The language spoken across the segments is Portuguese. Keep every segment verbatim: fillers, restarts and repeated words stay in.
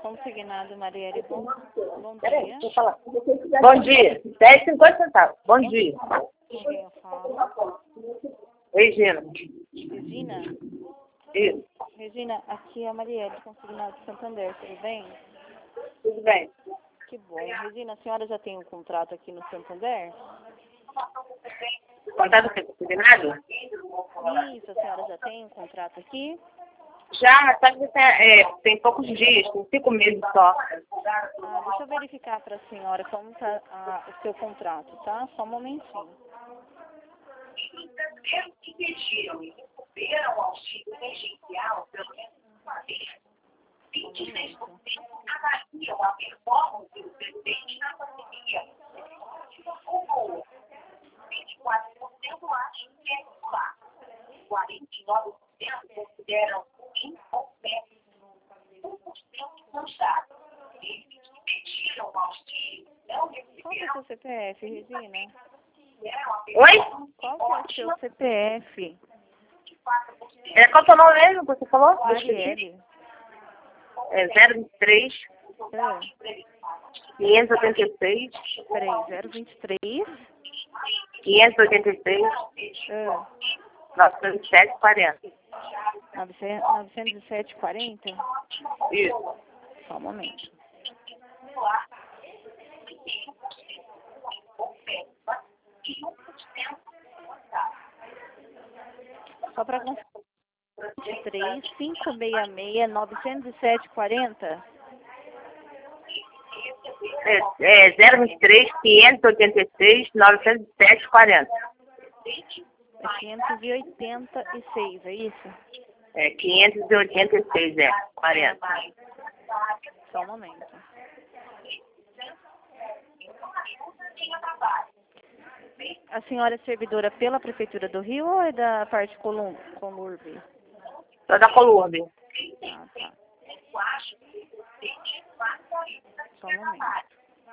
Consignado, Marielle. Bom, bom Peraí, dia. deixa eu falar. Bom dia. dez e cinquenta centavos. Bom dia. Com quem eu falo? Regina. Regina? Isso. Regina, aqui é a Marielle, consignado de Santander, tudo bem? Tudo bem. Que bom. Regina, a senhora já tem um contrato aqui no Santander? Contrato consignado? Isso, a senhora já tem um contrato aqui? Já, só que tem, é, tem poucos dias, tem cinco meses só. Ah, deixa eu verificar para a senhora como está o seu contrato, tá? Só um momentinho. Brasileiros que pediram e receberam o auxílio emergencial pelo menos uma vez, vinte e seis por cento avaliam a performance do presidente na pandemia ótima ou boa. vinte e quatro por cento acham que é regular. quarenta e nove por cento consideram ruim ou péssimo. um por cento não sabe. Eles que pediram o auxílio não Qual que é o receberam. seu C P F, Regina? Oi? Qual que é o seu C P F? É, qual é o seu nome mesmo que você falou? Marielle. É zero vinte e três, Ah, quinhentos e oitenta e seis, peraí, zero vinte e três. quinhentos e oitenta e seis, Ah, novecentos e sete, quarenta. novecentos e sete, quarenta? Isso. Só um momento. Só para confirmar. vinte e três, quinhentos e sessenta e seis, novecentos e sete, quarenta? É, é zero vinte e três, quinhentos e oitenta e seis, novecentos e sete, quarenta. É quinhentos e oitenta e seis, é isso? É quinhentos e oitenta e seis, é, quarenta. Só um momento. A senhora é servidora pela Prefeitura do Rio ou é da parte Colum Colurbe? Só da Colurbe. Ah, tá. Só um momento.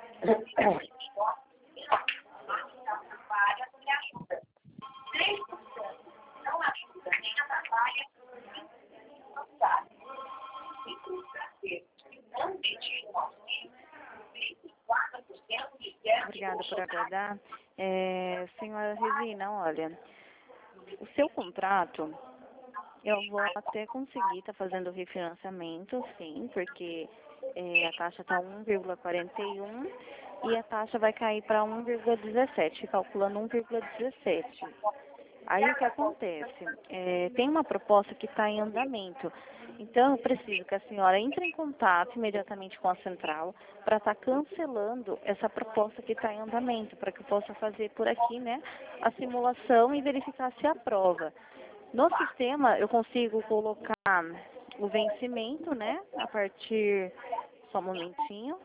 Obrigada por aguardar. É, senhora Regina, olha, o seu contrato, eu vou até conseguir estar fazendo o refinanciamento, sim, porque é, a taxa está um vírgula quarenta e um e a taxa vai cair para um vírgula dezessete, calculando um vírgula dezessete. Aí o que acontece? É, tem uma proposta que está em andamento. Então, eu preciso que a senhora entre em contato imediatamente com a central para estar cancelando essa proposta que está em andamento, para que eu possa fazer por aqui, né, a simulação e verificar se aprova. No sistema, eu consigo colocar o vencimento, né, a partir... Só um momentinho.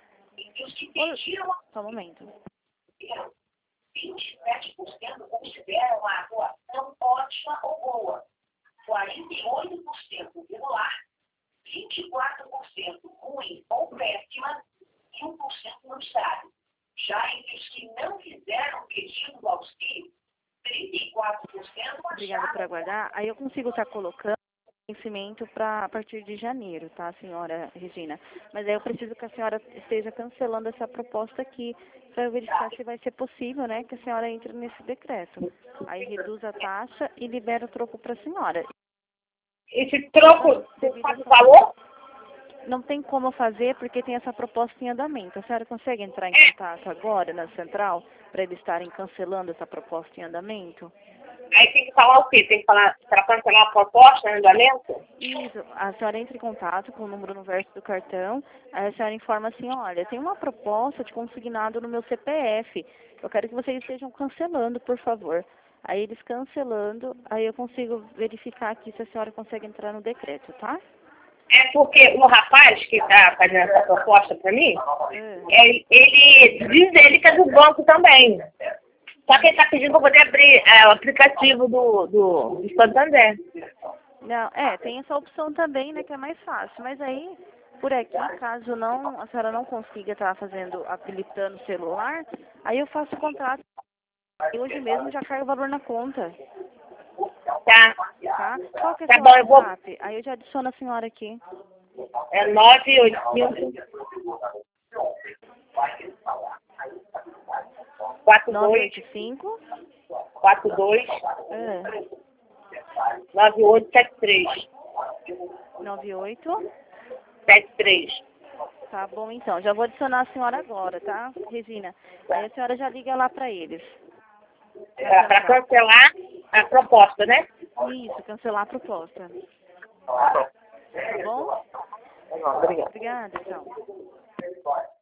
Só um momento. vinte e sete por cento consideram a atuação ótima ou boa, quarenta e oito por cento regular, vinte e quatro por cento ruim ou péssima e um por cento não sabe. Já entre os que não fizeram pedido do auxílio, trinta e quatro por cento Obrigada por aguardar. Aí eu consigo estar colocando vencimento para a partir de janeiro, tá, senhora Regina? Mas aí eu preciso que a senhora esteja cancelando essa proposta aqui para eu verificar se vai ser possível, né, que a senhora entre nesse decreto. Aí reduz a taxa e libera o troco para a senhora. Esse troco, Devido a você essa- falou? Não tem como fazer porque tem essa proposta em andamento. A senhora consegue entrar em contato agora na central para eles estarem cancelando essa proposta em andamento? Aí tem que falar o quê? Tem que falar para cancelar a proposta, no andamento? Isso, a senhora entra em contato com o número no verso do cartão, aí a senhora informa assim, olha, tem uma proposta de consignado no meu C P F, eu quero que vocês estejam cancelando, por favor. Aí eles cancelando, aí eu consigo verificar aqui se a senhora consegue entrar no decreto, tá? É porque o rapaz que está fazendo essa proposta para mim, É. ele, ele diz ele que é do banco também. Só que ele está pedindo para poder abrir é, o aplicativo do, do, do Santander. Não, é, tem essa opção também, né, que é mais fácil, mas aí, por aqui, caso não, a senhora não consiga estar fazendo, habilitando o celular, aí eu faço o contrato e hoje mesmo já cai o valor na conta. Tá? Tá? Qual que é o Tá seu bom, eu vou... WhatsApp? Aí eu já adiciono a senhora aqui. É nove oito cinco, quatro nove dois, oito cinco. quatro dois, É. nove oito sete três. nove oito. sete três. Tá bom, então. Já vou adicionar a senhora agora, tá, Regina? Aí a senhora já liga lá para eles. É, para cancelar a proposta, né? Isso, cancelar a proposta. Tá Tá bom? bom, obrigada. Obrigada, tchau.